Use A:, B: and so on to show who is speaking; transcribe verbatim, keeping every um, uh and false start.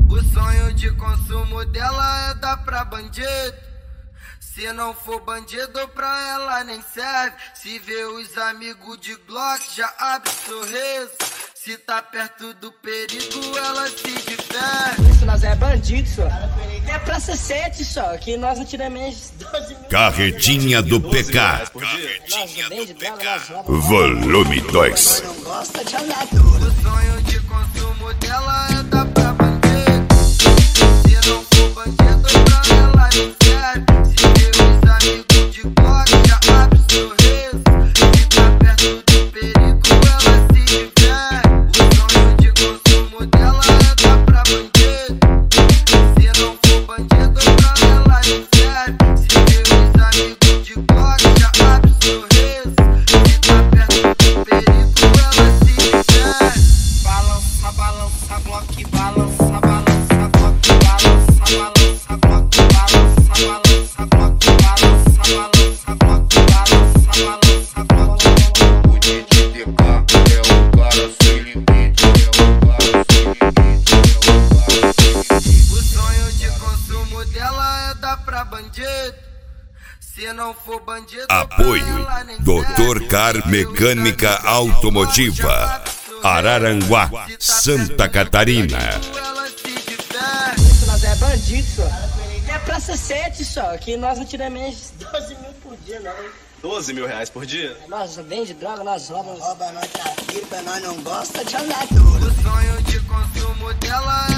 A: O sonho de consumo dela é dar pra bandido. Se não for bandido, pra ela nem serve. Se vê os amigos de Glock, já abre sorriso. Se tá perto do perigo, ela se diverte.
B: Isso, nós é bandido, só. É praça sete, só. Que nós atiramos doze mil.
C: Carretinha do P K.
B: Carretinha do P K.
C: Volume dois.
B: Não gosta de andar tudo.
A: O sonho de consumo dela é dar pra bandido. Se não for bandido, pra ela nem serve. Se vê os amigos de Glock, já abre sorriso. Se tá perto do perigo, ela se diverte. O sonho de consumo dela é dar pra bandido. Se não for bandido, pra ela nem serve. Se vê os amigos de Glock, já abre sorriso. Se tá perto do perigo, ela se diverte. Balança, balança, Glock, balança, balança, Glock, balança, balança, Glock, balança, balança, Glock, balança, balança, Glock, balança, balança, Glock.
D: O D J P K é o cara sem limite, é o cara sem limite, é o cara sem limite.
A: O sonho de consumo dela é dar pra bandido. Se não for bandido,
C: Apoio
A: pra ela nem
C: doutor
A: serve.
C: Car Mecânica Automotiva, Araranguá, Santa Catarina.
A: Ela se diverte.
B: Isso, nós é bandido, só. É praça sete, só. Que nós atiramos doze mil por dia, não.
E: doze mil reais por dia?
B: Nós vende droga, nós roubamos.
F: Rouba, nós trafica, nós não gosta de andar tudo.
A: O sonho de consumo dela